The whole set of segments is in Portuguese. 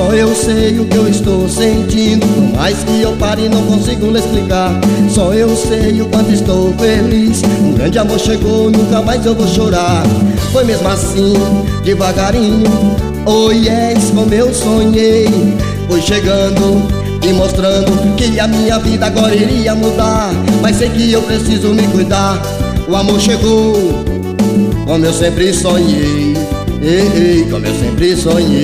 Só eu sei o que eu estou sentindo, por mais que eu pare não consigo lhe explicar. Só eu sei o quanto estou feliz, um grande amor chegou, nunca mais eu vou chorar. Foi mesmo assim, devagarinho, oh yes, como eu sonhei. Foi chegando e mostrando que a minha vida agora iria mudar. Mas sei que eu preciso me cuidar. O amor chegou, como eu sempre sonhei, como eu sempre sonhei.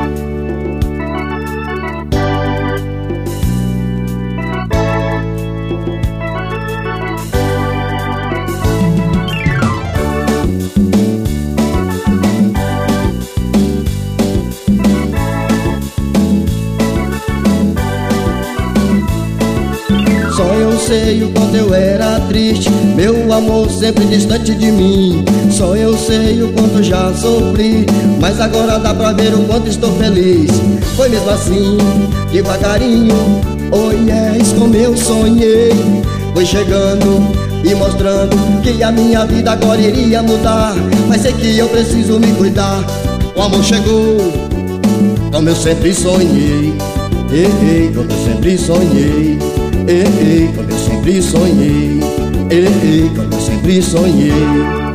Só eu sei o quanto eu era triste, meu amor sempre distante de mim. Só eu sei o quanto já sofri, mas agora dá pra ver o quanto estou feliz. Foi mesmo assim, devagarinho, oh yes, como eu sonhei. Foi chegando e mostrando que a minha vida agora iria mudar. Mas sei que eu preciso me cuidar. O amor chegou, como eu sempre sonhei, como eu sempre sonhei. Como eu sempre sonhei, como eu sempre sonhei.